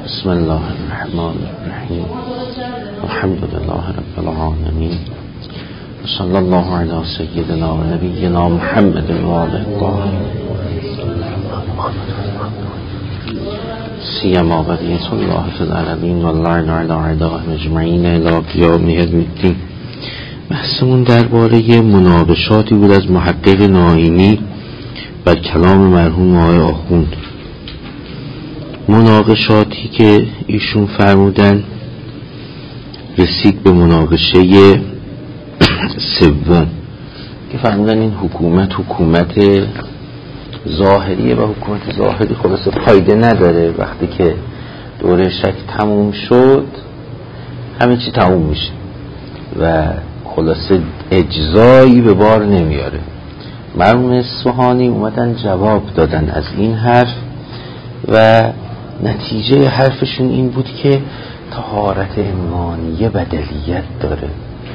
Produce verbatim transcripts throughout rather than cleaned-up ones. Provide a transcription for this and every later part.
بسم الله الرحمن الرحیم الحمد لله رب العالمین صلی الله علی سیدنا و نبینا محمد و آله الطاهرین سیما بقیة الله فی العالمین واللعن علی اعدائهم اجمعین الی قیام یوم الدین. بحثمون درباره مناقشاتی بود از محقق نائینی بر کلام مرحوم آقای آخوند. مناقشاتی که ایشون فرمودن رسید به مناقشه سوم که فرمودن این حکومت حکومت ظاهریه و حکومت ظاهری خلاصه فایده نداره، وقتی که دوره شک تموم شد همه چی تموم میشه و خلاصه اجزایی به بار نمیاره. مرحوم اصفهانی اومدن جواب دادن از این حرف و نتیجه حرفشون این بود که طهارت عنوانیه بدلیت داره،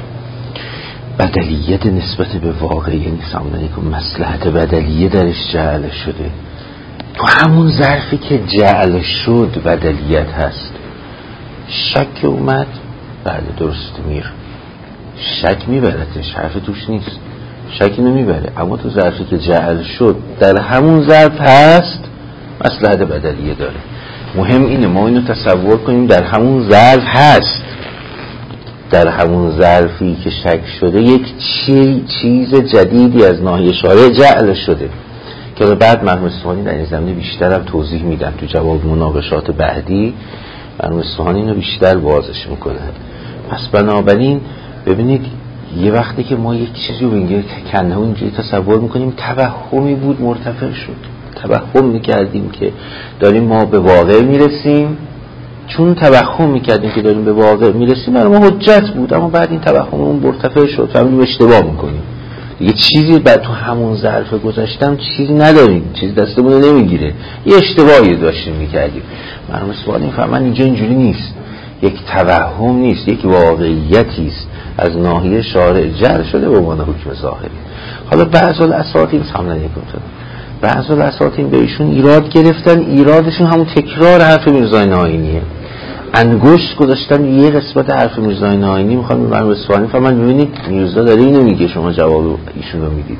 بدلیت نسبت به واقعی نیست، همون مصلحت بدلیه درش جعل شده. تو همون ظرفی که جعل شد بدلیت هست. شک اومد بله درست میر شک میبرتش، حرف توش نیست، شک نمیبره، اما تو ظرفی که جعل شد در همون ظرف هست مصلحت بدلیه داره. مهم اینه ما اینو تصور کنیم در همون ظرف هست، در همون ظرفی که شک شده یک چی چیز جدیدی از ناحیه شارع جعل شده که بعد مرحوم اصفهانی در این زمینه بیشتر هم توضیح میدن تو جواب مناقشات بعدی. مرحوم اصفهانی اینو بیشتر بازش میکنه. پس بنابراین ببینید یه وقتی که ما یک چیزی رو اینجوری کنه اینجوری تصور میکنیم توهمی بود مرتفع شد، توهم میکردیم که داریم ما به واقع میرسیم، چون توهم میکردیم که داریم به واقع میرسیم برای ما حجت بود، اما بعد این توهممون مرتفع شد فهمیدیم اشتباه میکنیم دیگه. چیزی بعد تو همون ظرف گذاشتم چیزی نداریم، چیزی دستمون رو نمیگیره، یه اشتباهی داشتیم میکردیم. مرحوم اصفهانی فهمن اینجا اینجوری نیست، یک توهم نیست، یک واقعیتی است از ناحیه شارع جعل شده به عنوان حکم ظاهری. حالا بعضی الاساطین سامنے نکنه بعضی الاساطین به ایشون ایراد گرفتن، ایرادشون همون تکرار حرف میرزا نائینیه، انگشت گذاشتن یه قسمت حرف میرزا نائینی. میخوام مرحوم اصفهانی فهمن ببینید میرزا داره اینو میگه شما جواب ایشون رو میدید.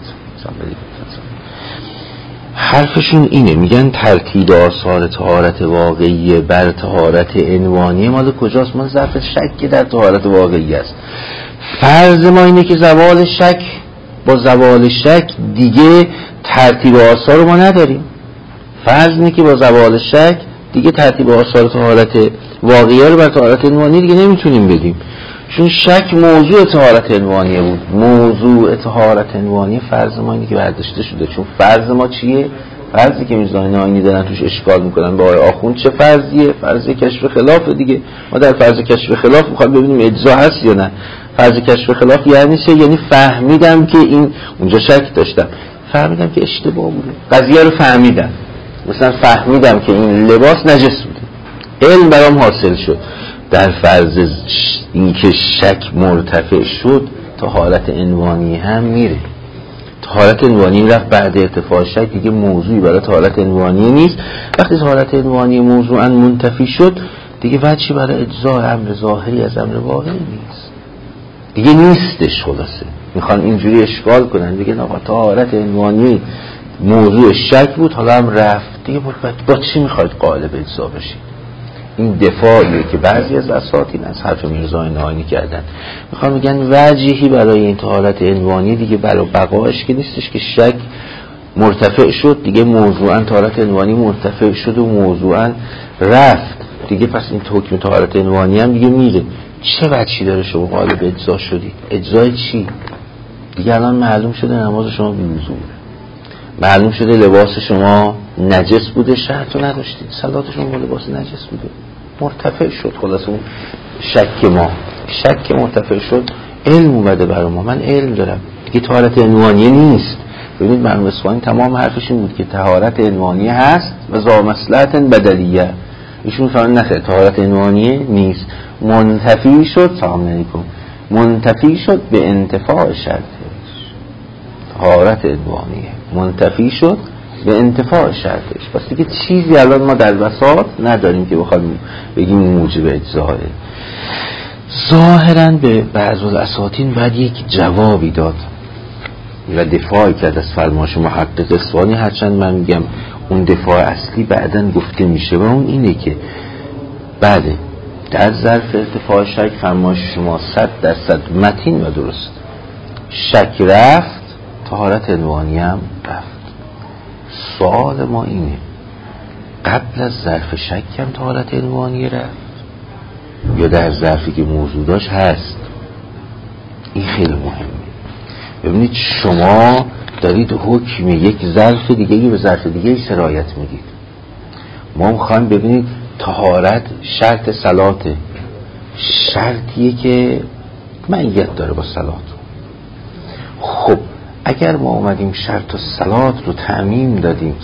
حرفشون اینه، میگن ترتیب آثار طهارت واقعی بر طهارت عنوانی مال کجاست؟ مال ظرف شک در طهارت واقعی است. فرض ما اینه که زوال شک با زوال شک دیگه ترتیب آثار رو ما نداریم. فرض اینه که با زوال شک دیگه ترتیب آثار طهارت واقعی رو بر طهارت عنوانی دیگه نمیتونیم بدیم، چون شک موضوع طهارت عنوانی بود. موضوع طهارت عنوانی فرض ما اینه که برداشته شده، چون فرض ما چیه؟ فرضی که میرزا نائینی دارن توش اشکال میکنن با آقای آخوند چه فرضیه؟ فرض کشف خلاف دیگه. ما در فرض کشف خلاف میخوام ببینیم اجزا هست یا نه. فرض کشف خلاف یعنی چه؟ یعنی فهمیدم که این اونجا شک داشتم، فهمیدم که اشتباه بوده، قضیه رو فهمیدم، مثلا فهمیدم که این لباس نجس بوده، علم برام حاصل شد. در فرض این که شک مرتفع شد طهارت عنوانی هم میره. طهارت عنوانی رفت بعد ارتفاع شک دیگه موضوعی برای طهارت عنوانی نیست. وقتی طهارت عنوانی موضوعا منتفی شد دیگه وجهی برای اجزای امر ظاهری از امر واقعی نیست، دیگه نیستش. خلاصه میخوان اینجوری اشکال کنن، بگن آقا طهارت عنوانی موضوع شک بود حالا هم رفت دیگه، با چی میخواید قالب اجزا بشید؟ این دفاعیه که بعضی از اساطین از حرف میرزا نائینی کردن. میخوان میگن وجهی برای این طهارت عنوانی دیگه برای بقایش که نیستش که شک مرتفع شد دیگه موضوعا طهارت عنوانی مرتفع شد و موضوعا رفت دیگه، پس این حکم طهارت عنوانی هم دیگه میره. چه وجهی داره شما قالب اجزا شدید؟ اجزای چی؟ دیگه الان معلوم شده نماز شما بی‌وضو، معلوم شده لباس شما نجس بوده، شرط رو نداشتید، صلات شما با لباس نجس بوده، مرتفع شد. خلاص اون شک ما شک مرتفع شد، علم اومده برای ما، من علم دارم دیگه، طهارت عنوانی نیست. ببینید مرحوم اصفهانی تمام حرفش این بود که طهارت عنوانی هست و ذا مصلحت بدلیه. ایشون فهمن نخیر طهارت عنوانی نیست، منتفی شد سلام علیکم منتفی شد به انتفاع شرطش. طهارت عنوانیه منتفی شد به انتفاع شرطش. پس دیگه چیزی الان ما در وساط نداریم که بخوایم بگیم موجب اجزاه. ظاهرا به بعض الاساطین باید یک جوابی داد و دفاع کرد از فرمایش محقق اصفهانی، هرچند من میگم اون دفاع اصلی بعداً گفته میشه و اون اینه که بله در ظرف ارتفاع شک فرمایش شما صد درصد متین و درست، شک رفت طهارت عنوانی هم رفت. سوال ما اینه قبل از ظرف شک هم طهارت عنوانی رفت یا در ظرفی که موضوع داشت هست؟ این خیلی مهمه. ببینید شما دارید حکم یک ظرف دیگه به ظرف دیگه سرایت میدید. ما میخوایم ببینید طهارت شرط صلاته، شرطیه که معیت داره با صلات. خب اگر ما اومدیم شرط صلات رو تعمیم دادیم،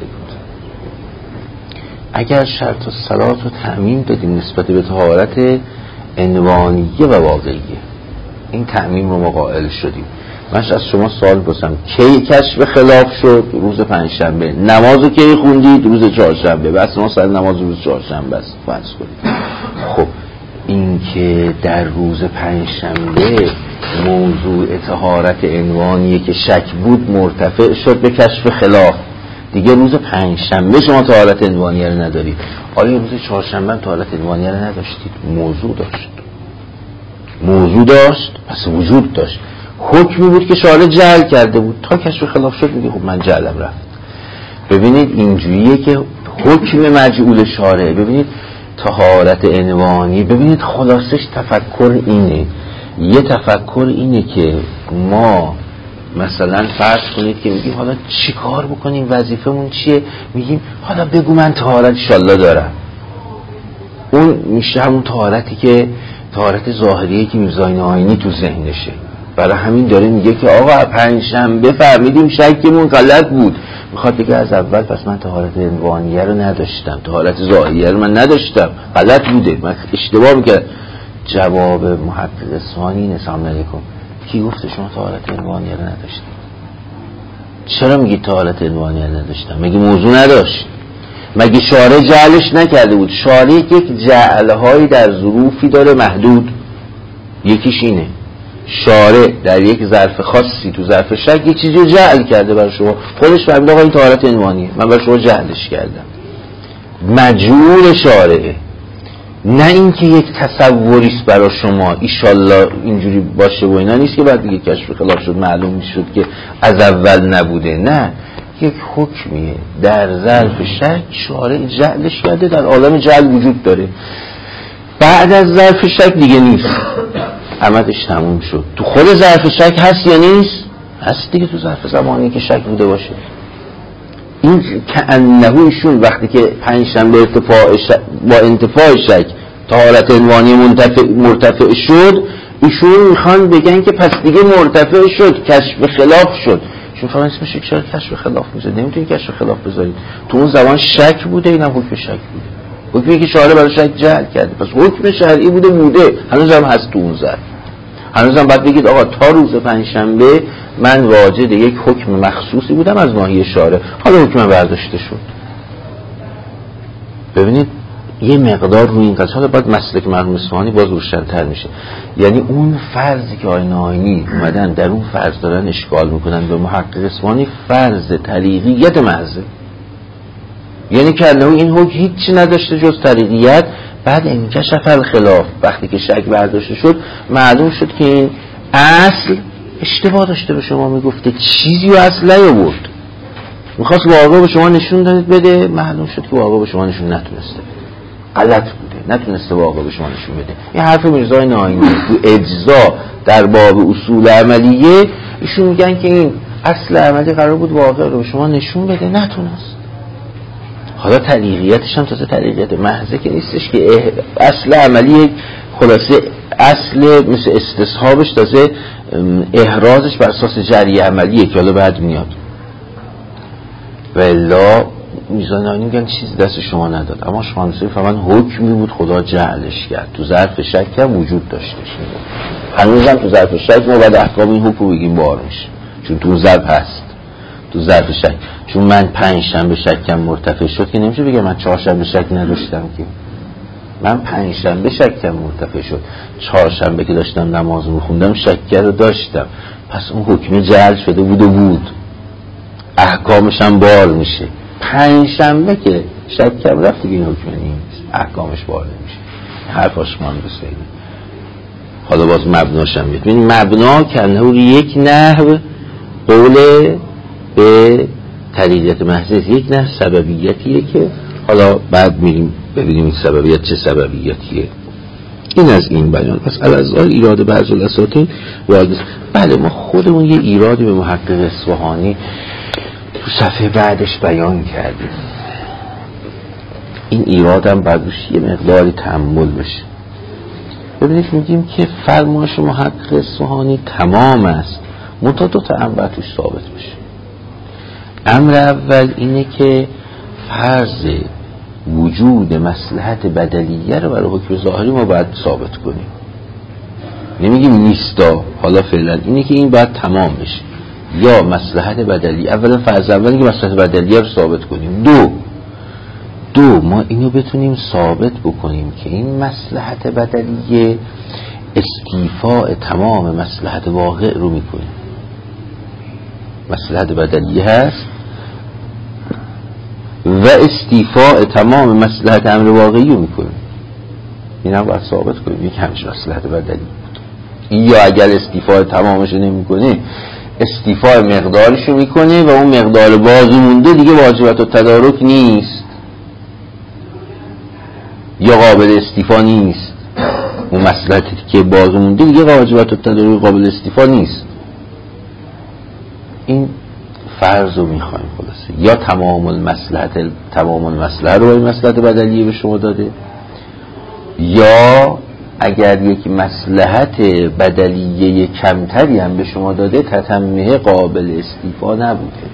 اگر شرط صلات رو تعمیم دادیم نسبت به طهارت عنوانیه و واقعیه، این تعمیم رو ما قائل شدیم. من از شما سوال پرسم کی کشف خلاف شد؟ روز پنجشنبه. نمازو کی خوندید؟ روز چهارشنبه. بس ما سر نماز روز چهارشنبه است فرض کنید. خب این که در روز پنجشنبه موضوع طهارت عنوانیه که شک بود مرتفع شد به کشف خلاف، دیگه روز پنجشنبه شما طهارت عنوانیه رو ندارید. آیا روز چهارشنبه هم طهارت عنوانیه رو نداشتید؟ موضوع داشت، موضوع داشت پس وجود داشت، حکمی بود که شارع جعل کرده بود. تا کشف خلاف شد میگه خب من جعلم رفت. ببینید اینجوریه که حکم مجعول شارع، ببینید طهارت عنوانی، ببینید خلاصش تفکر اینه. یه تفکر اینه که ما مثلا فرض کنید که میگیم حالا چی کار بکنیم، وظیفمون چیه؟ میگیم حالا بگو من طهارت انشالله دارم. اون میشه همون طهارتی که طهارت ظاهریه که میرزا ناینی تو ذهنشه. برای همین داره میگه که آقا پنجشنبه فهمیدیم شکمون غلط بود، میخواد بگه از اول پس من طهارت عنوانیه رو نداشتم، طهارت ظاهریه رو من نداشتم، غلط بوده، من اشتباه میکردم. جواب محقق اصفهانی اینه. سلام علیکم، کی گفته شما طهارت عنوانیه رو نداشتید؟ چرا میگی طهارت عنوانیه رو نداشتم؟ مگه موضوع نداشت؟ مگه شارع جعلش نکرده بود؟ شارع یک جعلهایی در ظروفی داره محدود. یکیش اینه شارع در یک ظرف خاصی تو ظرف شک یک چیزی جعل کرده برای شما، خودش فهمید آقا این طهارت عنوانیه، من برای شما جعلش کردم. مجعول شارعه، نه اینکه یک تصوریست برای شما ایشالله اینجوری باشه و اینا نیست که بعد دیگه کشف خلاف شد معلوم میشد که از اول نبوده. نه، یک حکمیه در ظرف شک شارع جعلش کرده، در عالم جعل وجود داره. بعد از ظرف شک دیگه نیست، عمدش تموم شد. تو خود ظرف شک هست یا نیست؟ هست دیگه، تو ظرف زمانی که شک بوده باشه. این که انه ایشون وقتی که پنجشنبه ارتفاع شک با انتفاع شک طهارت عنوانی مرتفع, مرتفع شد، ایشون میخوان بگن که پس دیگه مرتفع شد، کشف خلاف شد. چون فقط اسمش یک شرط کشف خلاف میذارید، نمیتونید کشف خلاف بذارید. تو اون زمان شک بوده، اینم حکم شک بوده، حکمی که شارع برای شک جعل کرده، پس حکم شرعی بوده بوده هنوز هم هست تو اون ظرف. هنوز هم باید بگید آقا تا روز پنجشنبه من واجد یک حکم مخصوصی بودم از ناحیه شارع، حالا حکم برداشته شد. ببینید یه مقدار روی این قضیه حالا باید مسلک مرحوم اصفهانی باز روشن‌تر میشه. یعنی اون فرضی که آقای ناینی اومدن در اون فرض دارن اشکال میکنن به محقق اصفهانی، فرض طریقیت محضه، یعنی که انه این حکم هیچی نداشته جز طریقیت. بعد انکشف الخلاف، وقتی که شک برداشته شد معلوم شد که این اصل اشتباه داشته، به شما میگفته چیزی و اصل نیاورد، میخواست واقع به شما نشون داد بده، معلوم شد که واقع به شما نشون نتونسته، غلط بوده، نتونسته واقع به شما نشون بده. این حرف میرزای ناینی تو اجزا در باب اصول عملیه، ایشون میگن که این اصل عملی قرار بود واقع رو به شما نشون بده، نتونست. حالا طریقیتش هم تازه طریقیت محضه که نیستش که اصل عملی خلاصه اصل مثل استصحابش تازه احرازش بر اساس جری عملیه که حالا بعد میاد. والا میزانانی میگن چیزی دست شما نداد، اما شما نصیب فهمن حکمی بود خدا جعلش کرد، تو ظرف شک هم وجود داشتش. هنوز هم تو ظرف شک ما باید احکام این حکم بگیم بار میشه، چون تو ظرف هست. تو ظرف شک. چون من پنج شنبه شکم مرتفع شد که نمیشه بگم من چهار شنبه شک نداشتم که. من پنج شنبه شکم مرتفع شد، چهار شنبه که داشتم نماز میخوندم شک رو داشتم، پس اون حکم جعل شده بود و بود، احکامش هم بار میشه. پنج شنبه که شکم رفت دیگه این حکم نیست، احکامش بار نمیشه. حرفاش من بسید. حالا باز مبناش هم بیاد. مبنا کنه یک نحو قول به طریقت محض، یک نحو سببیتیه که حالا بعد میریم ببینیم این سببیت چه سببیتیه. این از این بیان. پس الازال ایراد بعض الاساطین وارد. بله ما خودمون یه ایرادی به محقق اصفهانی تو صفحه بعدش بیان کردیم. این ایراد هم بعدش یه مقداری تأمل بشه. ببینید میگیم که فرمایش محقق اصفهانی تمام است، منتها دو تا امر توش ثابت بشه. امر اول اینه که فرض وجود مصلحت بدلیه رو برای حکم ظاهری ما باید ثابت کنیم. نمیگیم نیستا، حالا فعلا اینه که این باید تمام بشه. یا مصلحت بدلیه، اولا فرض اولی که مصلحت بدلیه رو ثابت کنیم. دو دو ما اینو بتونیم ثابت بکنیم که این مصلحت بدلیه استیفاء تمام مصلحت واقع رو میکنه. مصلحت بدلیه هست و استیفاء تمام مصلحت امر واقعی رو میکنه. این هم باید ثابت کنیم یک همچین مصلحت بدلی بود. یا اگر استیفاء تمامش رو نمیکنه، استیفاء مقدارش رو میکنه و اون مقدار باقی مونده دیگه واجبت و تدارک نیست یا قابل استیفاء نیست. اون مصلحتی که باقی مونده دیگه واجبت و تدارک قابل استیفاء نیست. این فرض رو میخوایم خلاصه. یا تمام المصلحت تمام المصلحت رو به مصلحت بدلیه به شما داده، یا اگر یک مصلحت بدلیه کمتری هم به شما داده تتمه قابل استیفا نبوده.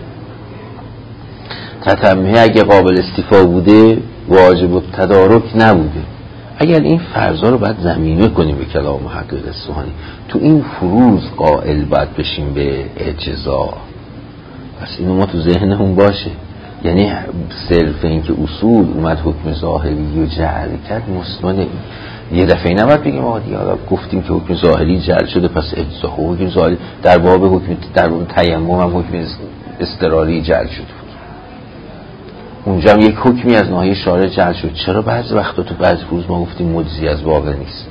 تتمه اگه قابل استیفا بوده واجب التدارک نبوده. اگر این فرضا رو باید زمینه کنیم به کلام محقق اصفهانی، تو این فروض قائل باید بشیم به اجزا. پس اینو ما تو ذهنمون باشه. یعنی صرف این که اصول اومد حکم ظاهری و جعل کرد مستند یه دفعه نباید بگیم آقا دیگه حالا گفتیم که حکم ظاهری جعل شده پس اجزا. خب حکم ظاهری در باب حکم در باب تیمم هم حکم اضطراری جعل شده بود، اونجا هم یک حکمی از ناحیه شارع جعل شد. چرا بعضی وقتا تو بعضی فروض ما گفتیم مجزی از واقع نیست؟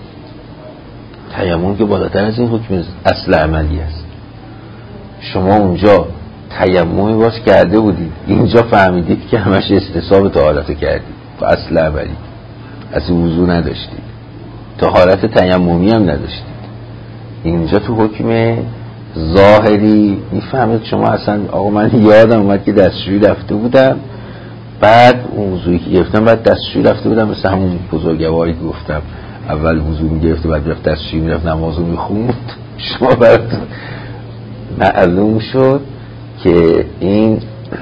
تیمم که بالاتر از این حکم اصل عملی است. شما اونجا تیمم باش کرده بودید، اینجا فهمیدید که همش استصحاب طهارت کردید، تو اصل عملی اصلا وضو نداشتید، طهارت تیممی هم نداشتید. اینجا تو حکم ظاهری میفهمید شما اصلا آقا من یادم اومد که دستشویی رفته بودم، بعد اون وضویی که گرفتم بعد دستشویی رفته بودم، مثل همون بزرگواری که گفتم اول وضو میگرفت بعد رفت دستشویی میرفت نمازو میخوند. شما براتون معلوم شد که این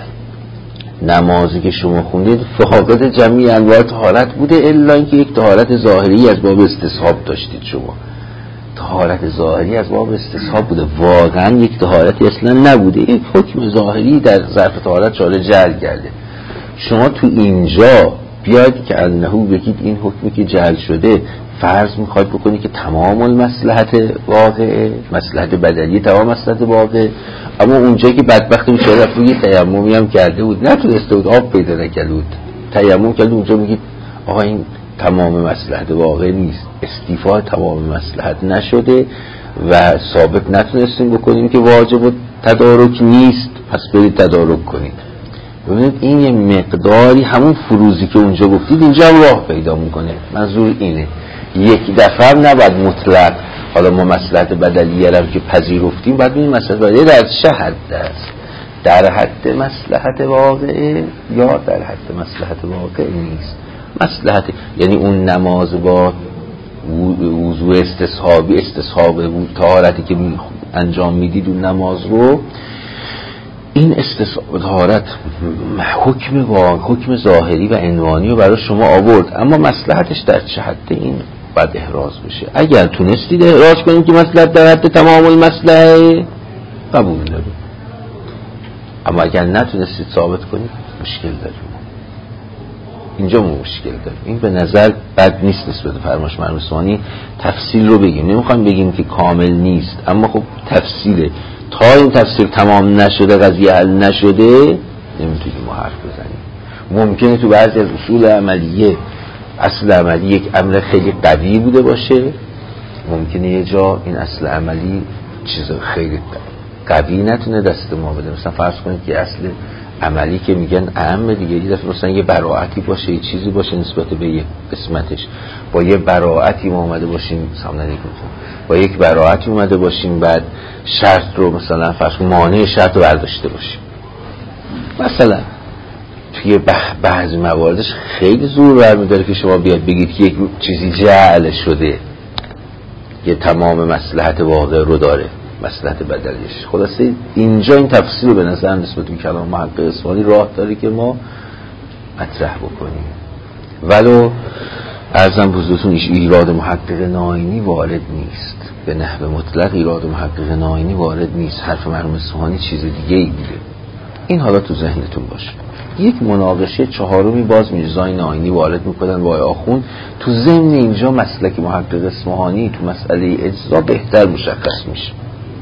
نمازی که شما خوندید فاقد جمعی انواع طهارت بوده، الا اینکه یک طهارت ظاهری از باب استصحاب داشتید. شما طهارت ظاهری از باب استصحاب بوده، واقعا یک طهارتی اصلا نبوده، یک حکم ظاهری در ظرف طهارت شارع جعل کرده. شما تو اینجا بیاید که انهو بگید این حکمی که جعل شده فرض میخواید بکنی که تمام المصلحت واقعه، مصلحت بدلی تمام مصلحت واقعه، اما اونجا که بدبخت بود شده رفت یه تیممی هم کرده بود نتونسته بود، آب پیدا نکرده بود، تیمم کرده، اونجا میگید آقا این تمام مصلحت واقع نیست، استیفاء تمام مصلحت نشده و ثابت نتونستیم بکنیم که واجب و تدارک نیست، پس برید تدارک کنید. ببینید این یه مقداری همون فروزی که اونجا گفتید اینجا هم راه پیدا میکنه. منظور اینه یک دفعه هم نباید مطلق حالا ما مصلحت بدلیه رو که پذیرفتیم باید ببینیم مصلحت بدلیه در چه حد است، در حد مصلحت واقعه یا در حد مصلحت واقع نیست. مصلحت یعنی اون نماز با وضوء استصحابی استصحاب طهارتی که انجام میدید اون نماز رو، این استصحاب طهارت حکم واقع حکم ظاهری و عنوانی رو برای شما آورد، اما مصلحتش در چه حد این باید احراز بشه. اگر تونستید احراز کنید که مصلحت در حد تمام المصلحه قبول دارید، اما اگر نتونستید ثابت کنید مشکل داریم. اینجا ما مشکل داریم. این به نظر بد نیست نسبت به فرمایش مرحوم اصفهانی تفصیل رو بگیم. نمیخوایم بگیم که کامل نیست، اما خب تفصیله. تا این تفسیر تمام نشده، قضیه حل نشده، نمیتونیم ما حرف بزنیم. ممکنه تو بعضی از اصول عملیه اصل عملی یک امر خیلی قوی بوده باشه، ممکنه یه جا این اصل عملی چیز خیلی قوی نتونه دست ما بده. مثلا فرض کنید که اصل عملی که میگن اهم دیگه، یه دفعه مثلا یه براعتی باشه، یه چیزی باشه نسبت به یه قسمتش، با یه براعتی ما اومده باشیم سامنه با یک براعتی اومده باشیم، بعد شرط رو مثلا فرض مانع شرط رو برداشته باشیم. مثلا توی بعضی مواردش خیلی زور برمیداره که شما بیاد بگید که یک چیزی جعل شده که تمام مصلحت واقع رو داره، مصلحت بدلیش. خلاصه اینجا این تفسیر رو به نظر نسبت به کلام محقق اصفهانی راه داره که ما مطرح بکنیم. ولو ارزم بزرگتون ایراد محقق ناینی وارد نیست، به نحو مطلق ایراد محقق ناینی وارد نیست. حرف مرحوم اصفهانی چیز دیگه ای بوده. این حالا تو ذهنتون باشه. یک مناقشه چهارمی باز میرزای ناینی وارد میکنن با آخوند. تو ضمن اینجا مسلک محقق اصفهانی تو مسئله اجزا بهتر مشخص میشه.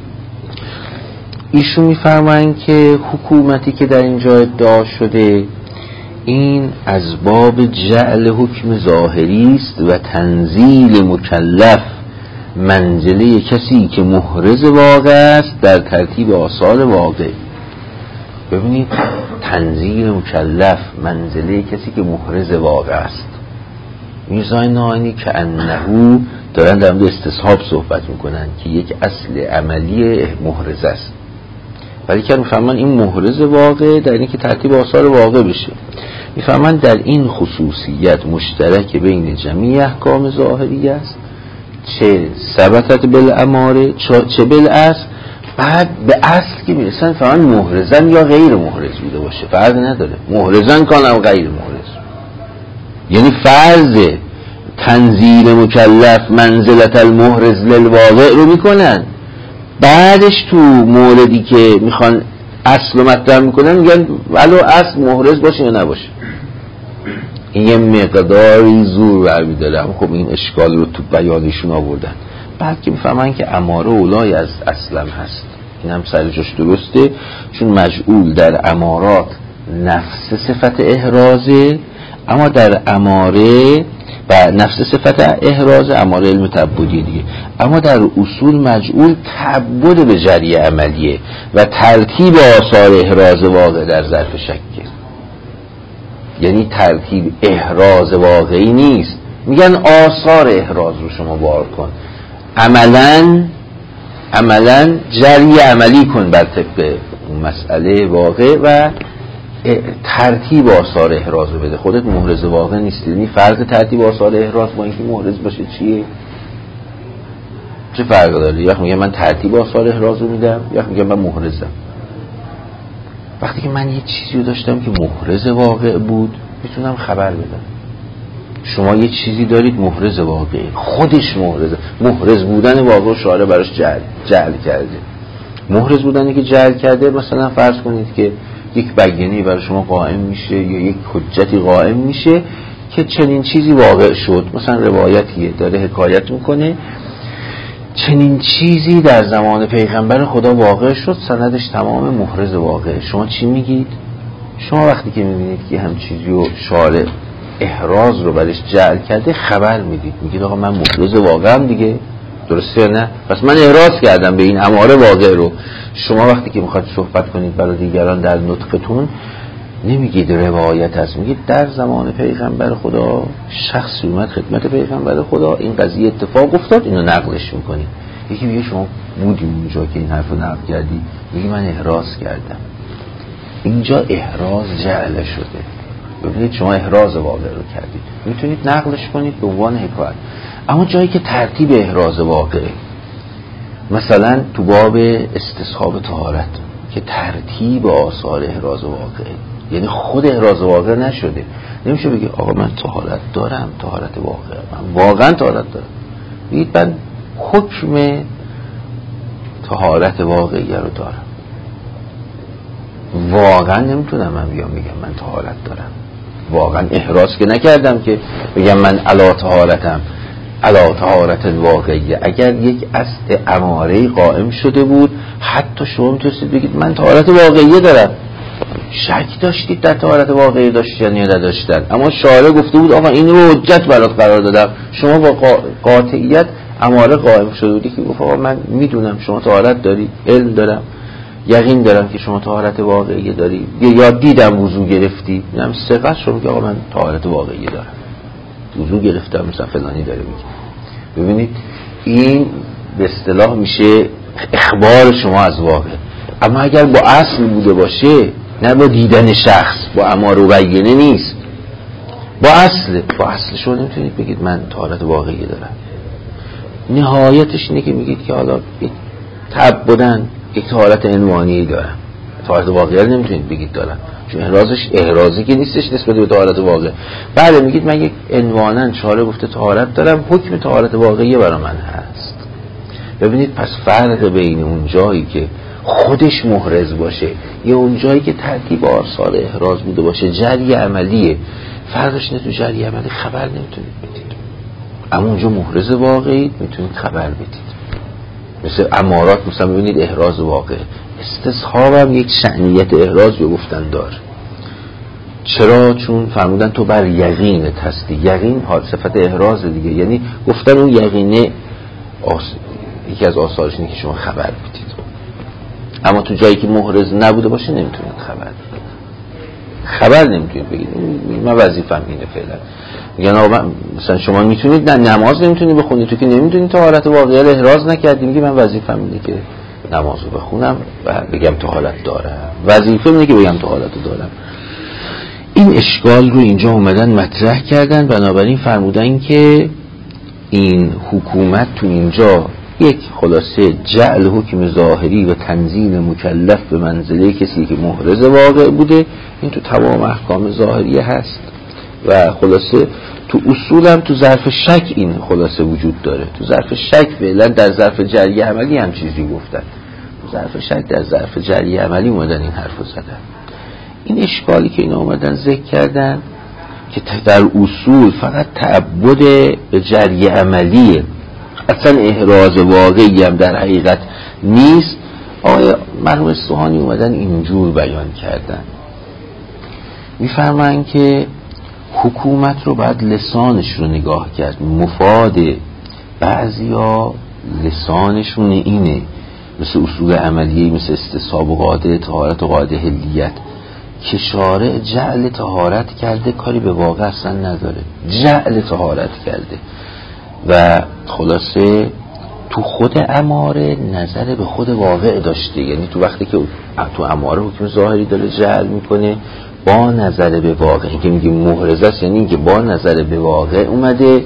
ایشون میفرمایند که حکومتی که در اینجا ادعا شده این از باب جعل حکم ظاهری است و تنزیل مکلف منزله کسی که محرز واقع است در ترتیب آثار واقع. ببینید تنزیل مکلف منزله کسی که محرز واقع است. میرزای ناینی که انهو دارن در مورد استصحاب صحبت میکنن که یک اصل عملی محرز است، ولی که میفهمن این محرز واقع در این که ترتیب آثار واقع بشه. میفهمن در این خصوصیت مشترک بین جمیع احکام ظاهری است، چه ثبتت بالاماره چه بالاصل. بعد به اصل که میرسن فهمن محرزن یا غیر محرز بوده باشه، فرق نداره، محرزن کانم غیر محرز. یعنی فرض تنزیل مکلف منزلت المحرز للواقع رو میکنن، بعدش تو موردی که میخوان اصل رو مطرح میکنن میگن ولو اصل محرز باشه یا نباشه. این یه مقداری زور برمیداره، اما خب این اشکال رو تو بیانشون آوردن. بعد که میفهمن که اماره اولای از اصلم هست، این هم سر جاش درسته، چون مجعول در امارات نفس صفت احرازه، اما در اماره و نفس صفت احراز اماره علم تعبدی دیگه، اما در اصول مجعول تعبد به جری عملیه و ترتیب آثار احراز واقع در ظرف شکه. یعنی ترتیب احراز واقعی نیست، میگن آثار احراز رو شما بار کن، عملاً عملاً جری عملی کن بر طبق مسئله واقع و ترتیب آثار احراز رو بده. خودت محرز واقع نیستی. یعنی فرض ترتیب آثار احراز با اینکه محرز باشه چیه؟ چه فرق داره؟ یا میگه من ترتیب آثار احراز رو میدم، یا میگه من محرزم. وقتی که من یه چیزی رو داشتم که محرز واقع بود میتونم خبر بدم. شما یه چیزی دارید محرز واقعی، خودش محرزه. محرز بودن واقع شارع براش جعل جعل کرده. محرز بودنی که جعل کرده، مثلا فرض کنید که یک بیانیه برای شما قائم میشه یا یک حجتی قائم میشه که چنین چیزی واقع شد. مثلا روایتیه داره حکایت میکنه چنین چیزی در زمان پیغمبر خدا واقع شد، سندش تمام محرز واقع. شما چی میگید؟ شما وقتی که میبینید که هم چیزی رو شارع احراز رو برش جعل کرده خبر میدید، میگید آقا من محرز واقعم دیگه، درسته یا نه؟ پس من احراز کردم به این اماره واقع رو. شما وقتی که میخواد صحبت کنید برای دیگران در نطقتون نمیگید روایت هست، میگید در زمان پیغمبر خدا شخص اومد خدمت پیغمبر خدا این قضیه اتفاق افتاد، اینو نقلش میکنید. یکی میگه شما بودیم اونجا که این حرفو نقل کردی، میگه من احراز کردم. اینجا احراز جعل شده. ببینید شما احراز واقع رو کردید، میتونید نقلش کنید به عنوان حکایت. اما جایی که ترتیب احراز واقعه، مثلا تو باب استصحاب طهارت که ترتیب آثار احراز واقعه، یعنی خود احراز واقع نشده، نمیشه بگی آقا من طهارت دارم، طهارت واقع، من واقعا طهارت دارم. بگید من حکم طهارت واقعی رو دارم. واقعا نمیتونم من بیام بگم من طهارت دارم، واقعا احراز که نکردم که بگم من علا طهارتم، علا طهارت واقعیه. اگر یک اصل اماره قائم شده بود حتی شما میتونستید بگید من طهارت واقعیه دارم. شک داشتید در طهارت واقعی داشتن یا نداشتن، اما شارع گفته بود آقا این رو حجت برات قرار دادم، شما با قاطعیت اماره قائم شده بودی که گفت آقا من میدونم شما طهارت داری، علم دارم، یقین دارم که شما طهارت واقعی داری، یا دیدم وضو گرفتی، میگم ثقت شما که آقا من طهارت واقعی دارم، وضو گرفتم مثلا فلانی داره میگه. ببینید این به اصطلاح میشه اخبار شما از واقع. اما اگر با اصل بوده باشه، نه با دیدن شخص، با اماره و بیانه نیست، با اصل، با اصل شما نمیتونید بگید من طهارت واقعی دارم. نهایتش اینه که میگید که حالا تعبدن یک طهارت عنوانی دارم، طهارت واقعی نمیتونید بگید دارم، چون احرازش احرازی که نیستش نسبت به طهارت واقعی. بله میگید من یک عنوانا شارع گفته طهارت دارم، حکم طهارت واقعی برای من هست. ببینید پس فرق بین اون جایی که خودش محرز باشه یا اون جایی که ترتیب آثار احراز بوده باشه جری عملیه، فرقش نه تو جری عملی خبر نمیتونید بدید، اما اونجا محرز واقعی میتونید خبر بدید. مثل امارات مثلا ببینید احراز واقع، استصحاب هم یک شأنیت احراز رو گفتن دار. چرا؟ چون فرمودن تو بر یقینت هستی، یقین حال صفت احراز دیگه، یعنی گفتن اون یقینه آس... یکی از آثارش اینه که شما خبر بدید، اما تو جایی که محرز نبوده باشه نمیتونید خبر بدید، خبر نمیتونید بگید من وظیفه‌م اینه فعلا. میگن آقا مثلا شما میتونید نه نماز نمیتونید بخونید، تو که نمیتونید طهارت واقعی رو احراز نکردی، میگه من وظیفه‌م اینه که نماز رو بخونم و بگم طهارت دارم، وظیفه اینه که بگم طهارت دارم. این اشکال رو اینجا اومدن مطرح کردن، بنابراین فرمودن که این حکومت تو اینجا یک خلاصه جعل حکم ظاهری و تنزیل مکلف به منزله کسی که محرز واقع بوده، این تو تمام احکام ظاهری هست و خلاصه تو اصول هم تو ظرف شک این خلاصه وجود داره. تو ظرف شک فعلا در ظرف جری عملی هم چیزی گفتن، تو ظرف شک در ظرف جری عملی اومدن این حرف رو زدن. این اشکالی که اینا اومدن ذکر کردن که در اصول فقط تعبد به جری عملیه، اصلا احراز واقعی هم در حقیقت نیست. آقای مرحوم اصفهانی اومدن اینجور بیان کردن، میفرمایند که حکومت رو باید لسانش رو نگاه کرد. مفاد بعضیا لسانشون اینه، مثل اصول عملیه، مثل استصحاب و قاعده طهارت و قاعده حلیت، که شارع جعل طهارت کرده، کاری به واقع اصلا نداره، جعل طهارت کرده و خلاصه تو خود اماره نظر به خود واقع داشته. یعنی تو وقتی که تو اماره حکم ظاهری داره جعل میکنه با نظر به واقع، این که میگه محرز است یعنی این که با نظر به واقع اومده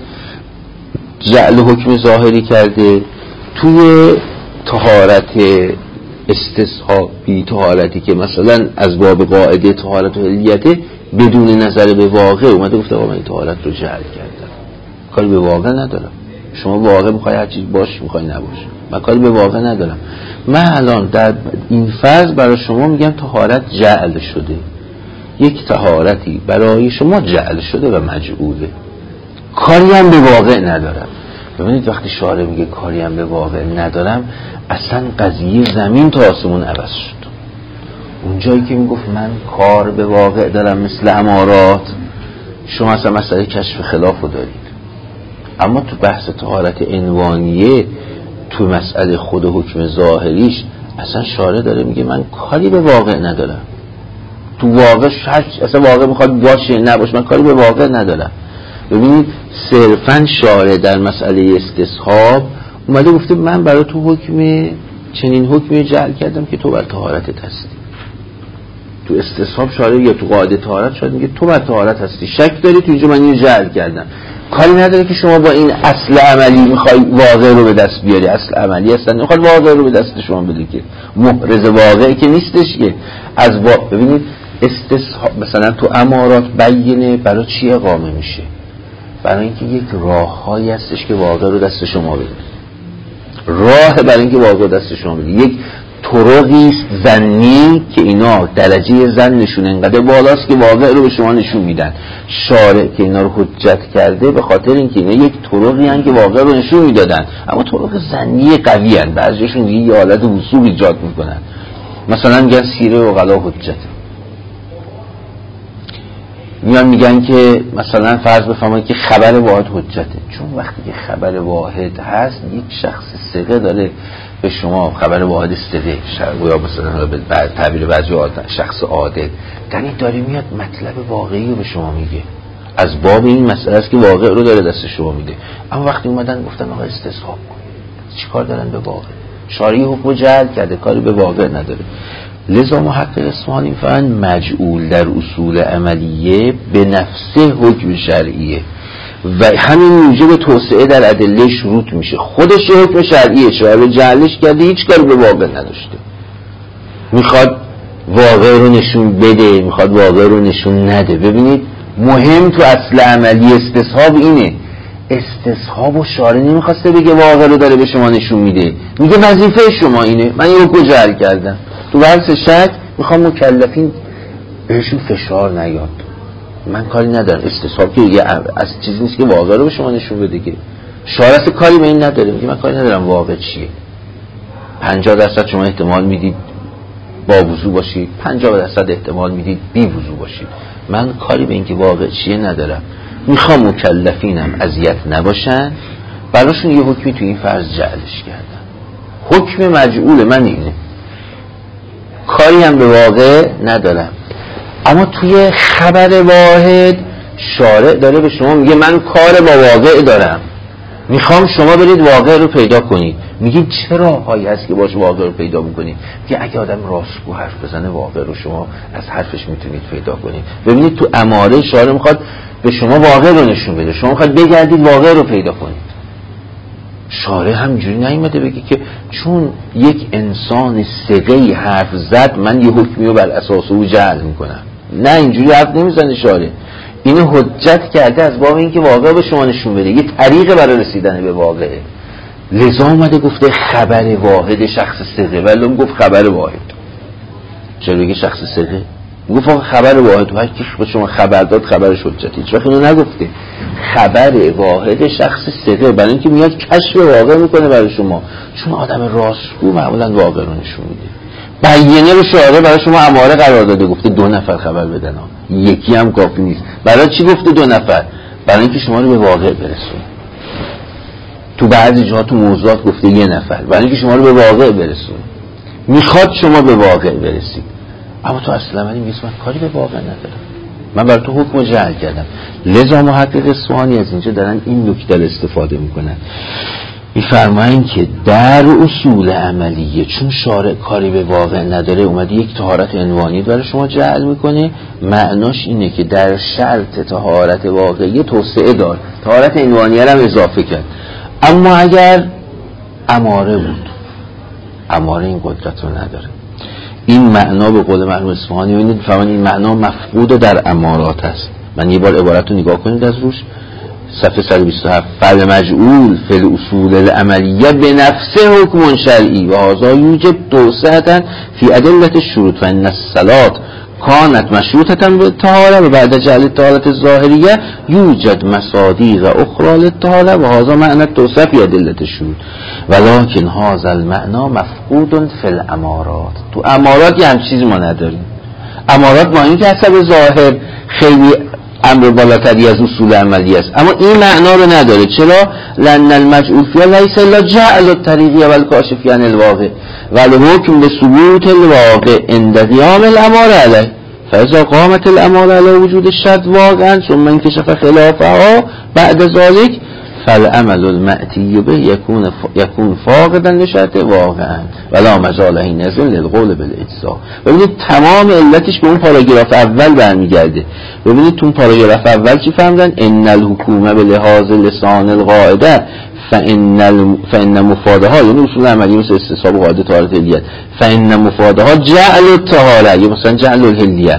جعل حکم ظاهری کرده. توی طهارت استصحابی، طهارتی که مثلا از باب قاعده طهارت و حلیته بدون نظر به واقع اومده گفته آقا من این طهارت رو جعل کردم، کاری به واقع ندارم. شما واقع میخوای هر چیز باش، میخوای نباش، من کاری به واقع ندارم. من الان در این فرض برای شما میگم طهارت جعل شده، یک طهارتی برای شما جعل شده و مجعوله، کاری هم به واقع ندارم. ببینید وقتی شارع میگه کاری هم به واقع ندارم، اصلا قضیه زمین تا آسمون عوض شد. اونجایی که میگفت من کار به واقع دارم مثل امارات، شما اصلا مسئله کشف خلاف رو دارید. اما تو بحث طهارت عنوانیه، تو مسئله خود حکم ظاهریش، اصلا شارع داره میگه من کاری به واقع ندارم. تو واقع شرط اصلا واقع میخواد باشه نباشه، من کاری به واقع ندارم. ببینید صرفا شارع در مسئله استصحاب اومده گفته من برای تو حکم چنین حکمی جعل کردم که تو بر طهارتت هستی. تو استصحاب شارع یا تو قاعده طهارت شاید میگه تو بر طهارت هستی، شک داری تو اینجا من اینو جعل کردم. کاری نداره که شما با این اصل عملی میخوای واقع رو به دست بیاری، اصل عملی هستن نمیخواد واقع رو به دست شما بده که محرز واقعی که نیستش که از وا... ببینید استصحاب مثلا تو امارات بینه برای چی اقامه میشه؟ برای اینکه یک راههایی هستش که واقع رو دست شما بده، راه برای اینکه واقع دست شما بده، یک طرقی است ظنی که اینا درجه ظنشون انقدر بالاست که واقع رو به شما نشون میدن. شارع که اینا رو حجت کرده به خاطر اینکه اینا یک طرقی هستن که واقع رو نشون میدادن، اما طرق ظنی قوی هستن، بعضیشون دیگه یه حالت وصول ایجاد میکنن. مثلا میگن سیره عقلا حجت، میان میگن که مثلا فرض بفرمایید که خبر واحد حجته، چون وقتی که خبر واحد هست یک شخص ثقه داره به شما خبر واحد ثقه یا مثلا به تعبیر بعضی شخص عادل یعنی داره میاد مطلب واقعی رو به شما میگه، از باب این مسئله است که واقع رو داره دست شما میده. اما وقتی اومدن گفتن آقا استصحاب کن، چیکار دارن به واقع؟ شارعی حکم جعل کرده، کاری به واقع نداره. لذا محقق اصفهانی میفرمایند مجعول در اصول عملیه به نفسه حکم شرعیه و همین موجب توسعه در ادله شروط میشه. خودش حکم شرعیه، شارع جعلش کرده، هیچ کاری به واقع نداشته، میخواد واقع رو نشون بده، میخواد واقع رو نشون نده. ببینید مهم تو اصل عملی استصحاب اینه، استصحاب و شارع نمیخواسته بگه واقع رو داره به شما نشون میده، میگه وظیفه شما اینه، من یه حکم جعل کردم، تو بحث شک میخوام مکلفین بهشون فشار نیاد، من کاری ندارم. استصحاب که یه از چیزی نیست که واقع رو به شما نشون بده، که شارع کاری به این نداره، میگه من کاری ندارم واقع چیه. پنجاه درصد شما احتمال میدید با وضو باشید، پنجاه درصد احتمال میدید بی وضو باشید، من کاری به این که واقع چیه ندارم. میخوام مکلفینم اذیت نباشن، براشون یه حکمی تو این فرض جعلش کردم. حکم مجعول من اینه، کاری هم به واقع ندارم. اما توی خبر واحد شارع داره به شما میگه من کار با واقع دارم، میخوام شما برید واقع رو پیدا کنید. میگید چه راههایی هست که باش واقع رو پیدا میکنید؟ که اگه آدم راستگو حرف بزنه واقع رو شما از حرفش میتونید پیدا کنید. ببینید تو اماره شارع میخواد به شما واقع رو نشون بده، شما میخواد بگردید واقع رو پیدا کنید. شارع همجوری نیومده بگه که چون یک انسان ثقه‌ای حرف زد من یه حکمی رو بر اساس او جعل میکنم. نه، اینجوری حرف نمیزنه شارع، اینو حجت کرده از باب اینکه واقع به شما نشون بده، یه طریق برای رسیدن به واقعه. لذا اومده گفته خبر واحد شخص ثقه، ولی گفت خبر واحد. چرا بگه شخص ثقه؟ گفت خبر واحد، هر کی به شما خبر داد خبرش حجت. هیچ وقت اینو نگفته. خبر واحد شخص ثقه، برای اینکه میاد کشف واقع میکنه برای شما، چون آدم راستگو معمولا واقع رو نشون میده. بیانیه رو شارع برای شما اماره قرار داده، گفته دو نفر خبر بدن، یکی هم کافی نیست. برای چی گفته دو نفر؟ برای اینکه شما رو به واقع برسونه. تو بعضی جاها تو موضوعات گفته یه نفر، برای اینکه شما رو به واقع برسونه، میخواد شما به واقع برسید. اما تو اصلا من میگم من کاری به واقع ندارم، من برای تو حکم جعل کردم. لذا محقق اصفهانی از اینجا دارن این نکته رو استفاده میکنن، میفرمایند که در اصول عملیه چون شارع کاری به واقع نداره اومده یک طهارت عنوانی برای شما جعل میکنه، معناش اینه که در شرط طهارت واقعی توسعه دار، طهارت عنوانی هم اضافه کرد. اما اگر اماره بود، اماره این قدرت رو نداره. این معنا به قول مرحوم اصفهانی ببینید فهمید این معنا مفقود در امارات است. من یه بار عبارت رو نگاه کنید از روش، صفحه صد و بیست و هفت. فالمجعول فی الاصول العملیه به نفسه حکم شرعی و هذا یوجب توسعه فی ادله الشروط فان الصلاه كانت مشروطه بالطهاره و بعد جعل الطهاره الظاهریه یوجد مصادیق اخرى للطهاره و هذا معنی التوسعه فی ادله الشروط ولكن هذا المعنى مفقود فی الامارات. تو امارات هم چیزی ما نداریم. امارات ما این که حسب ظاهر خیلی امر بالاتری از اصول عملی است، اما این معنا رو نداره. چرا؟ لان المجعول فيها ليس الا جعل الطريق والكاشف عن الواقع والحكم بثبوت الواقع عند قيام الاماره عليه فاذا قامت الاماره على وجود الشرط واقعا ثم انكشف خلافها بعد ذلك فالعمل المأتي به يكون يكون فاقدا لشرط واقعا ولا مجال حينئذ للقول بالاجزاء. ببینید تمام علتش به اون پاراگراف اول برمیگرده. ببینید تو اون پاراگراف اول چی فهمیدن؟ ان الحکومه به لحاظ لسان القاعده فان فان مفادها، یعنی اصول عملی مثل استصحاب و قاعده طهارت علیت، فان مفادها جعل الطهاره یا مثلا جعل الحلیه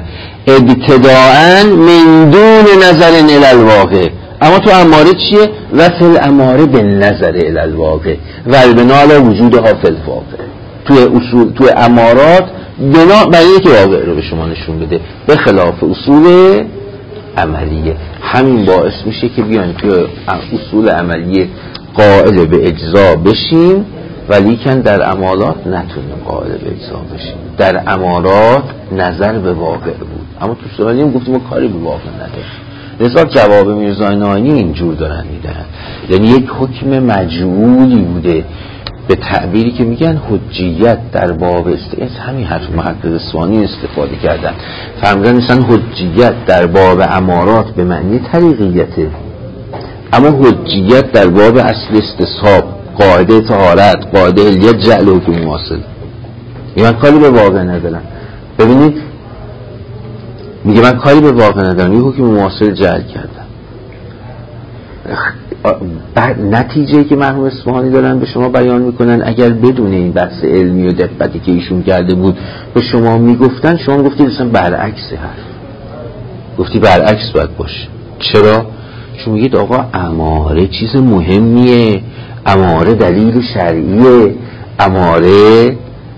ابتداء من دون نظر الى الواقع. اما تو اماره چیه؟ و فی الاماره به نظر الالواقع و البنا علی وجود ها فی الواقع. توی اصول توی امارات بنا بر اینکه واقع رو به شما نشون بده، به خلاف اصول عملیه. همین باعث میشه که بیان توی اصول عملیه قائل به اجزا بشیم ولیکن در امارات نتونیم قائل به اجزا بشیم. در امارات نظر به واقع بود، اما تو سوالی هم گفتیم ما کاری به واقع نداریم. لذا جواب میرزا ناینی اینجور دارن میدن، یعنی یک حکم مجعولی بوده، به تعبیری که میگن حجیت در باب است، همین حرف محقق اصفهانی استفاده کردن، فهمیدن مثلا حجیت در باب امارات به معنی طریقیته، اما حجیت در باب اصل استصحاب، قاعده طهارت، قاعده علیت، جعل حکم مواصل. میگه من کاری به واقع ندارم. ببینید میگه من کاری به واقع ندارم، یه حکم مواصل جعل کردم. بعد نتیجه که مرحوم اصفهانی دارن به شما بیان میکنن، اگر بدون این بحث علمی و دقتی که ایشون کرده بود به شما میگفتن، شما گفتید اصلا برعکس حرف، گفتی برعکس باید باشه. چرا؟ چون میگید آقا اماره چیز مهمیه، اماره دلیل شرعیه، اماره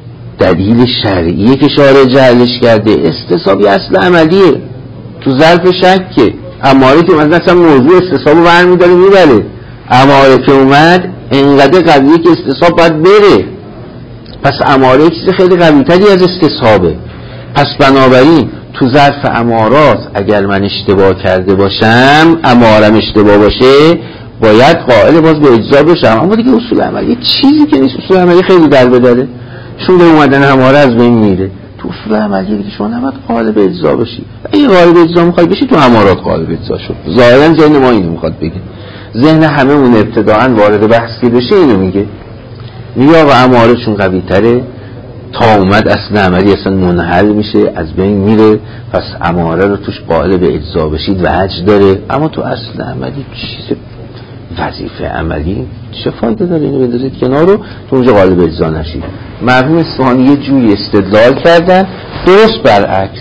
دلیل شرعیه که شارع جعلش کرده. استصحابی اصل عملیه، تو ظرف شکه. اماره که مثلا اصلا موضوع استصحابو برمی‌داره میبره، اماره که اومد انقدر قویه که استصحاب باید بره. پس اماره چیز خیلی قوی‌تری از استصحابه. پس بنابراین تو ظرف امارات اگر من اشتباه کرده باشم، امارم اشتباه باشه، باید قائل باز به اجزا بشم. اما دیگه اصول عملی چیزی که نیست، اصول عملی خیلی در بداره، چون به اومدن اماره از بین میره. تو اصول عملی دیگه شما نباید قائل به اجزا بشی. اگه قائل به اجزا میخوای بشی، تو امارات قائل به اجزا شد. ظاهرا ذهن ما اینو میخواد بگه، ذهن همه اون ابتداعا وارد بحث که بشه اینو میگه، میگه آقا اماره چون قوی تره، تا اومد اصل عملی اصلا منحل میشه، از بین میره، پس اماره رو توش قائل به اجزا بشید وجه داره. اما تو اصل عملی چیز وظیفه عملی چه فایده داره اینو بندازید کنار رو تو اونجا قائل به اجزا نشید. مرحوم اصفهانی یه جوری استدلال کردن درست برعکس،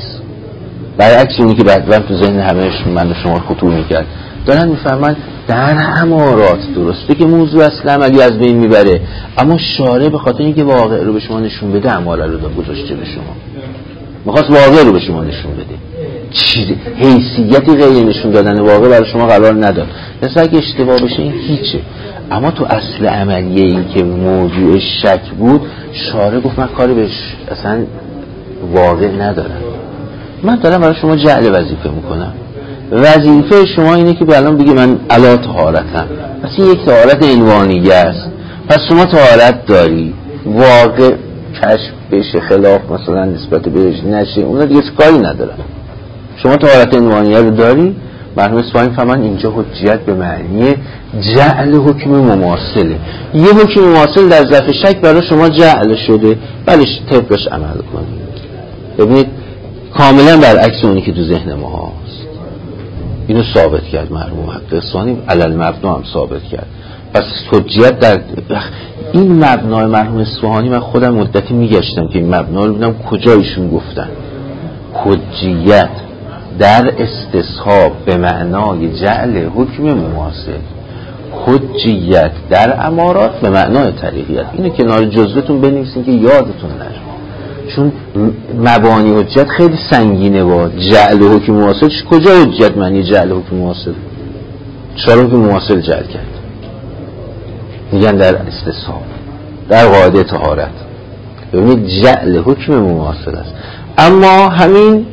برعکس اونی که بعد تو ذهن همه‌شون من و شما خطور میکرد. دارن میفهمن در امارات درسته که موضوع اصل عملی از بین میبره، اما شارع به خاطر اینکه واقع رو به شما نشون بده اماره رو داد گذاشته به شما، میخواست واقع رو به شما نشون بده، چیز حیثیتی غیر نشون دادن واقع برای شما قرار نداد. مثلا اگه اشتباه بشه این هیچه. اما تو اصل عملیه این که موضوع شک بود، شارع گفت من کاری بهش اصلا واقع ندارم، من دارم برای شما جعل وظیفه میکنم. وظیفه شما اینه که الان بگی من علا طهارتم، پس این یک طهارت عنوانیه است، پس شما طهارت داری، واقع کشف بشه خلاف مثلا نسبت بهش نشه، اونا دیگه کاری ندارن. شما طهارت عنوانیه رو داری. مرحوم اصفهانی فهمن اینجا حجیت به معنی جعل حکم مماثله، یه حکم مماثل در ظرف شک برای شما جعل شده، بلش طبقش عمل کنید. ببینید کاملا برعکس اونی که تو ذهن ما هست. اینو ثابت کرد مرحوم محقق اصفهانی، علل مبنا هم ثابت کرد. پس حجیت در این مبنای مرحوم اصفهانی، من خودم مدتی میگشتم که این مبنا رو ببینم کجا ایشون گفتن. حجیت در استصحاب به معنای جعل حکم مماثل، حجیت در امارات به معنای طریقیت. اینو کنار جزوتون بنویسین که یادتون نره، چون مبانی حجت خیلی سنگینه. با جعل حکم مواصل کجا حجت معنی جعل حکم مواصل؟ چرا حکم مواصل جعل کرد؟ میگن در استصحاب، در قاعده طهارت. ببینید جعل حکم مواصل است. اما همین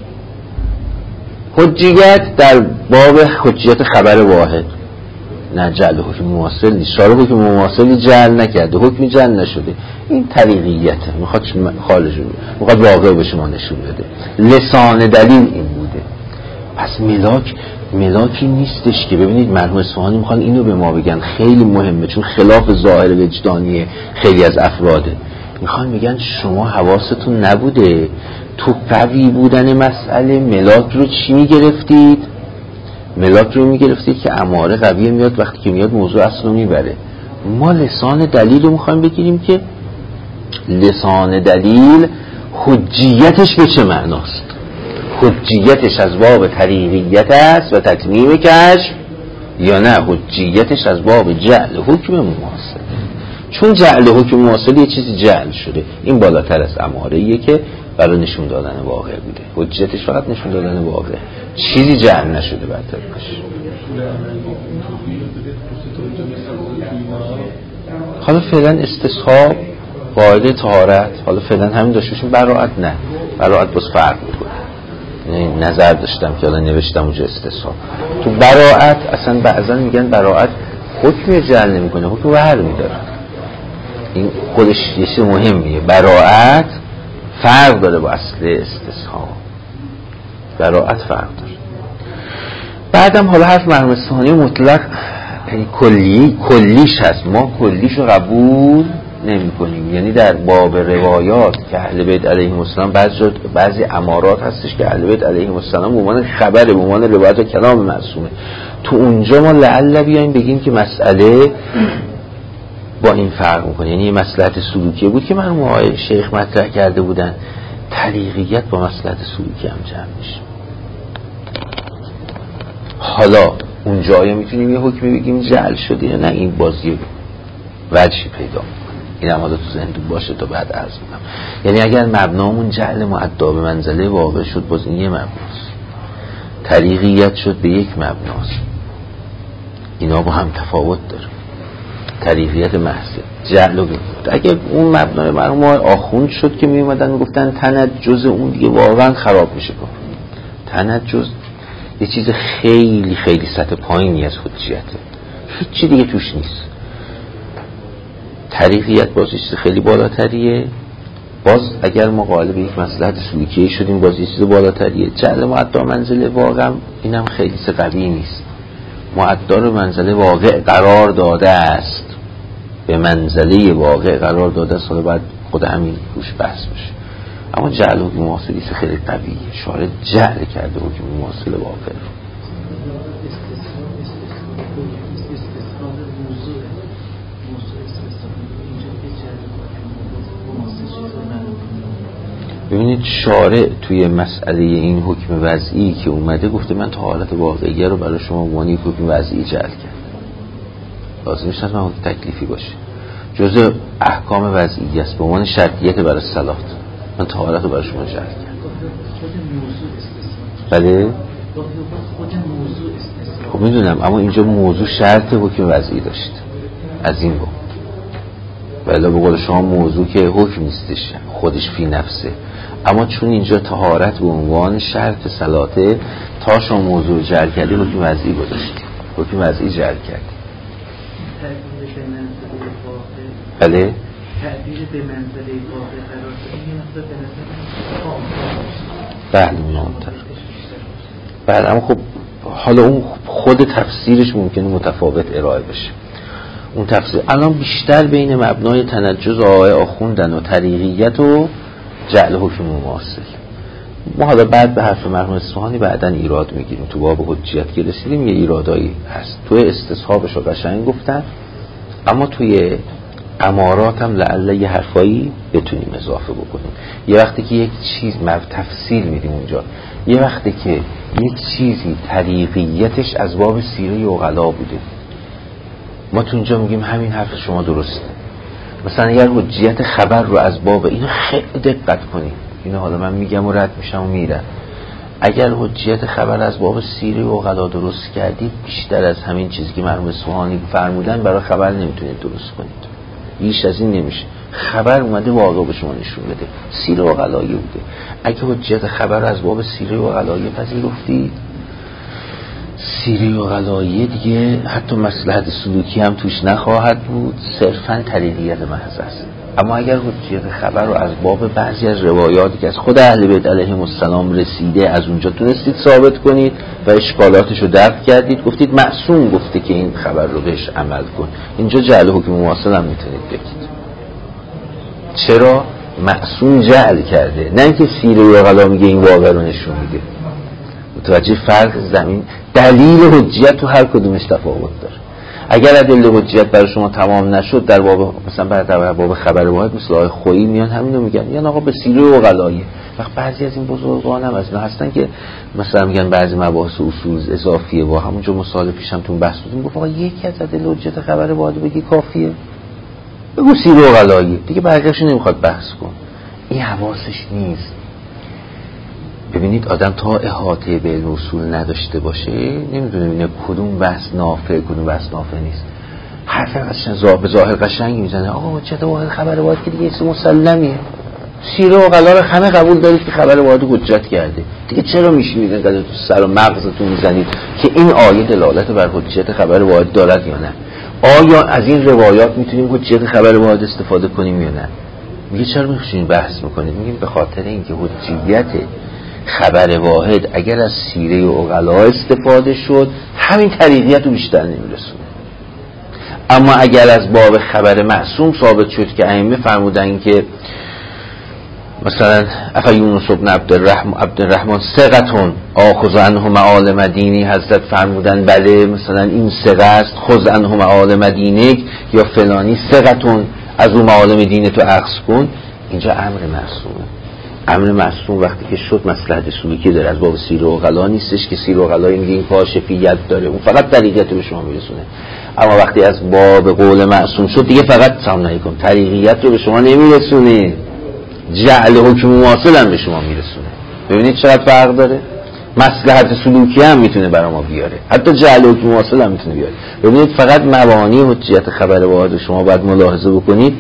حجیت در باب حجیت خبر واحد، نه جعل حکم مواصل نیست. شارع حکم مواصلی جعل نکرده، حکمی جعل نشده. این طریقیته، میخواد خارج میخواد واقع به شما نشون بده. لسان دلیل این بوده. پس ملاک ملاکی نیستش که ببینید مرحوم اصفهانی میخوان اینو به ما بگن، خیلی مهمه، چون خلاف ظاهر وجدانی خیلی از افراده. میخوان میگن شما حواستون نبوده تو قوی بودن مسئله ملاک رو چی میگرفتید؟ ملاک رو میگرفتید که اماره قویه میاد، وقتی که میاد موضوع اصل رو میبره. ما لسان دلیل رو میخوایم بگیریم که لسان دلیل حجیتش به چه معناست؟ حجیتش از باب طریقیت است و تتمیم کشف، یا نه حجیتش از باب جعل حکم مماثل؟ چون جعل حکم مواصل یه چیزی جعل شده، این بالاتر از اماره‌ایه که برای نشون دادن واقع بوده. حجتش فقط نشون دادن واقع، چیزی جعل نشده بر طبقش. حالا فعلا استصحاب قاعده طهارت، حالا فعلا همین داشته باشیم. براءت نه، براءت باز فرق میکنه. یعنی نظر داشتم که حالا نوشتم اونجا استصحاب. تو براءت اصلا بعضا میگن براءت حکم جعل نمیکنه، حکم ور میداره. این خودش یه چیز مهمیه. براءت فرق داره با اصل استصحاب. براءت فرق داره. بعدم حالا حرف مرحوم اصفهانی مطلق یعنی کلی کلیش هست، ما کلیش رو قبول نمی کنیم. یعنی در باب روایات که اهل بیت علیهم السلام بعضی بعضی امارات هستش که اهل بیت علیهم السلام به عنوان خبر، به عنوان روایت و کلام معصومه، تو اونجا ما لعل بیایم بگیم که مسئله با این فرق میکنه. یعنی مصلحت سلوکی بود که مرحوم آقای شیخ مطرح کرده بودن، طریقیت با مصلحت سلوکی هم جمع میشه. حالا اونجا آیا میتونیم یه حکمی بگیم جعل شده یا نه؟ این بازی وجهی پیدا میکنه. این هم حالا تو ذهنتون باشه تا بعد عرض میکنم. یعنی اگر مبنامون جعل معدا به منزله واقع شد، باز این یه مبناست. طریقیت شد به یک مبناست. اینا با هم تفاوت داره. طریقیت محض جعل و اگر اون مبنای مرحوم آخوند شد که می اومدن میگفتن تنجز اون دیگه واقعا خراب میشه. تنجز یه چیز خیلی خیلی سطح پایینی از حجیته، هیچی دیگه توش نیست. طریقیت باز چیز خیلی بالاتریه. باز اگر ما قائل به یک مصلحت سلوکی شدیم، باز یه چیز بالاتریه. جعل معدا منزله واقع اینم خیلی سه قوی نیست. معدا رو منزله واقع قرار داده است، به منزله واقع قرار داده است. حالا باید خود همین روش بحث بشه. اما جعل حکم مواصلی خیلی قویه. شارع جعل کرده حکم مواصل واقع رو. ببینید شارع توی مسئله این حکم وضعی که اومده گفته من طهارت واقعیه رو برای شما عنوان یک حکم وضعی جعل کردم. لازم نیست من حکم تکلیفی باشه، جزء احکام وضعی است به عنوان شرطیت برای صلات. من طهارت رو برای شما جعل کردم. بله خب میدونم، اما اینجا موضوع شرط حکم وضعی داشت از این با بله به قول شما موضوع که حکم نیستش خودش فی نفسه، اما چون اینجا طهارت به عنوان شرط صلاته، تا شما موضوع جعل کردی حکم وضعی گذاشتی، حکم وضعی جعل کردی. بله تعبیر به منزله واقع قرار دادن بله مهمتر. بله اما خب حالا اون خود تفسیرش ممکنه متفاوت ارائه بشه. اون تفسیر الان بیشتر بین مبنای تنجز آقای آخوندن و طریقیت و جعل حکم مواصل. ما حالا بعد به حرف مرحوم اصفهانی بعداً ایراد میگیریم. تو باب حجیت که رسیدیم یه ایرادایی هست. توی استصحابش رو قشنگ گفتن، اما توی امارات هم لعله یه حرفایی بتونیم اضافه بکنیم. یه وقتی که یک چیز مف تفصیل میدیم اونجا، یه وقتی که یک چیزی طریقیتش از باب سیره عقلا بوده، ما تو اونجا میگیم همین حرف شما درسته. مثلا اگر حجیت خبر رو از باب اینو خیلی دقت کنیم، اینو حالا من میگم و رد میشم و میرم، اگر حجیت خبر از باب سیره عقلا درست کردید، بیشتر از همین چیزی که مرحوم اصفهانی فرمودن برای خبر نمیتونید درست کنید. بیش از این نمیشه. خبر اومده واقع به شما نشون بده، سیره عقلایی بوده. اگه حجیت خبر از باب سیره عقلایی پذیرفتی، سیره عقلایی دیگه حتی مصلحت سلوکی هم توش نخواهد بود، صرفاً طریقیت محض است. اما اگر حجیت خبر رو از باب بعضی از روایاتی که از خود اهل بیت علیهم السلام رسیده از اونجا تونستید ثابت کنید و اشکالاتش رو دفع کردید، گفتید معصوم گفته که این خبر رو بهش عمل کن، اینجا جعل حکم مواصل هم میتونید بگید. چرا؟ معصوم جعل کرده، نه اینکه سیره عقلا میگه این واقع رو نشون میده. متوجه فرق زمین دلیل حجیت تو هر کدومش تفاوت داره. اگر ادله حجیت برای شما تمام نشد در باب مثلا در باب خبر واحد مثل آقای خویی میان همینو میگن، میگن آقا به سیره عقلایه. وقت بعضی از این بزرگان هم از اینا هستن که مثلا میگن بعضی مباحث اصول اضافیه و همونجا مثال پیشم تون بحث بودیم، گفت آقا یکی از ادله حجیت خبر واحد بگی کافیه. بگو سیر و غلایی دیگه، برگشت نمیخواد بحث کن. این حواسش نیست. ببینید آدم تا احاطه به علم اصول نداشته باشه نمیدونه ببینه کدوم بحث نافع کدوم بحث نافع نیست. حرف قشنگ به ظاهر قشنگ میزنه، آقا چه واحد خبر واحد که دیگه اسم مسلمیه، سیره و غلا رو همه قبول دارید که خبر واحد حجت کرده، دیگه چرا میشینید اینقدر تو سر و مغزتون میزنید که این آیه دلالت بر حجت خبر واحد دارد یا نه؟ آیا از این روایات میتونیم حجت خبر واحد استفاده کنیم یا نه؟ میگه چرا میخوشین بحث میکنید؟ میگیم به خاطر اینکه حجیت خبر واحد اگر از سیره و غلا استفاده شد همین طریقیت رو بیشتر نمیرسونه. اما اگر از باب خبر معصوم ثابت شد که ائمه فرمودن که مثلا اخا یونس ابن عبدالرحمن عبدالرحمن ثقتون آخذ عنه معالم دینی، حضرت فرمودن بله مثلا این ثقه است، خذ عنه معالم دینک، یا فلانی ثقتون از اون معالم دین تو اخذ کن. اینجا امر معصومه. امر معصوم وقتی که شد مصلحت سلوکی داره، از باب سیر و غلا نیستش که سیر و غلایی میگه این کاشفیت داره، اون فقط طریقیت به شما میرسونه. اما وقتی از باب قول معصوم شد دیگه فقط سامنایی کن، طریقیت رو به شما نمیرسونه، جعل حکم مواصل هم به شما میرسونه. ببینید چقدر فرق داره. مصلحت سلوکی هم میتونه برای ما بیاره، حتی جعل حکم مواصل هم میتونه بیاره. ببینید فقط مبانی حجیت خبر واحد شما باید ملاحظه بکنید.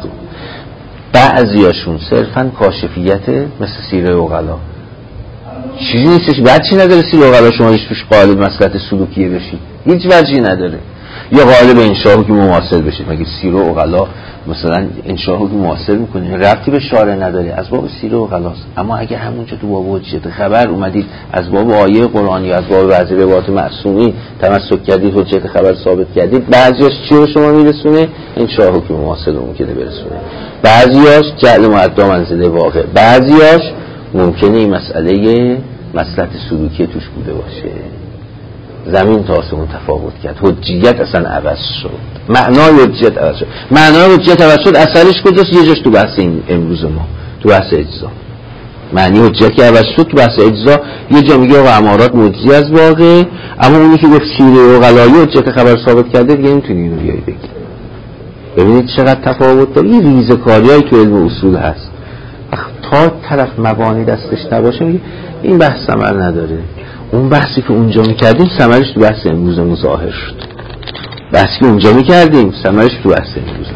بعضیاشون صرفا کاشفیت مثل سیره و غلا، چیزی نیستش بعد چی نداره سیره و غلا شما هیچ توش قالب مصلحت سلوکیه بشید، هیچ وجهی نداره. یا قالب انشاء حکم مواصل بشید، مگه سیره و غلا مثلا انشاء حکم مواصل میکنه، ربطی به شارع نداره، از باب سیره و غلاست. اما اگه همونجا تو باب حجیت خبر اومدید از باب آیه قرآنی یا از باب بعضی روایات معصومی تمسک کردید، حجیت خبر ثابت کردید، بعضیاش چی به شما میرسونه؟ انشاء حکم مواصل رو ممکنه برسونه، بعضیاش جعل معدا منزله واقع، بعضیاش ممکنه این مسئله مصلحت سلوکی توش بوده باشه. زمین تا آسمون تفاوت کرد، حجیت اصلا عوض شد، معنای حجیت عوض شد. معنای حجیت عوض شد اثرش کجاست؟ یه جاش تو بحث این امروز ما، تو بحث اجزا. معنی حجیت که عوض شد تو بحث اجزا یه جا میگه آقا امارات مجزی از واقع، اما اونی که گفت سیره و غلایی حجیت خبر ثابت کرده دیگه نمیتونی اینو بیای بگی. ببینید چقدر تفاوت داره. یه ریزه‌کاریایی تو علم اصول هست، تا طرف مبانی دستش نباشه میگه این بحث ثمر نداره. اون بحثی که اونجا میکردیم ثمرش تو بحث امروز ظاهر شد، بحثی که اونجا میکردیم ثمرش تو بحث امروز